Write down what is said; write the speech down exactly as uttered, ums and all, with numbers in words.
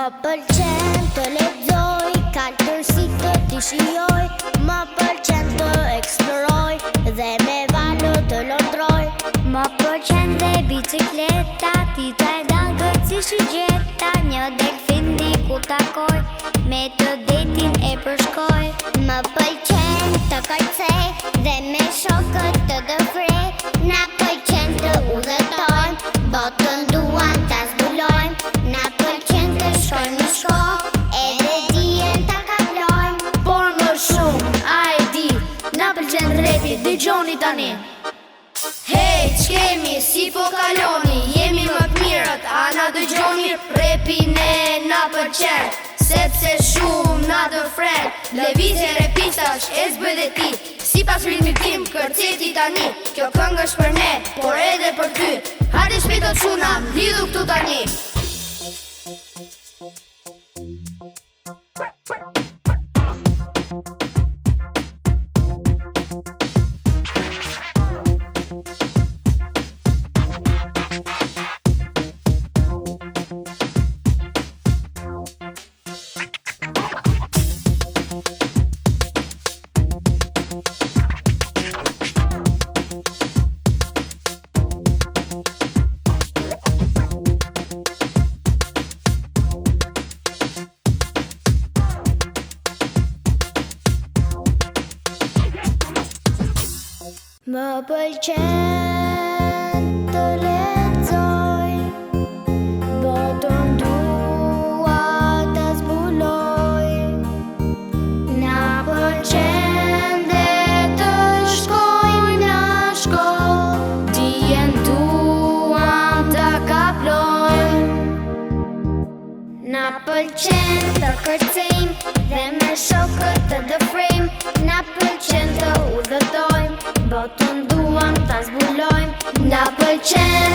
pëlqen të lexoj, kaltërsi të t'i shijoj. Më pëlqen të eksploroj dhe me valë të lotroj. Më pëlqen dhe bicikleta, ti ta e dangët si shigjeta. Një delfin diku takoj, me të detin e përshkoj. Më pëlqen të kërcej dhe me shokët të dëfrej. Na pëlqen të udhëtojmë, botën duan ta zbulojmë. Na pëlqen të shkojmë në shkollë, edhe dijen ta kaplojmë. Por më shumë, a e di, na pëlqen repi, dëgjoni tani. Hey, ç'kemi, si po kaloni, jemi më t'mirët, a na dëgjoni? Repi ne na pëlqen, sepse shumë na dëfren. Lëvizje repistash e zbëj dhe ti, si pas ritmit tim kërceti tani. Kjo këngë është për ne, por edhe për ty. Hajde shpejt o çuna, lidhu këtu tani. Më pëlqen të lexoj, botën dua ta zbuloj. Na pëlqen dhe të shkojmë në shkollë, dijen duam ta kaplojmë. Na pëlqen të kërcejmë dhe me shokët të dëfrejmë. Na pëlqen të udhëtojmë, botën duam ta zbulojmë. Na pëlqen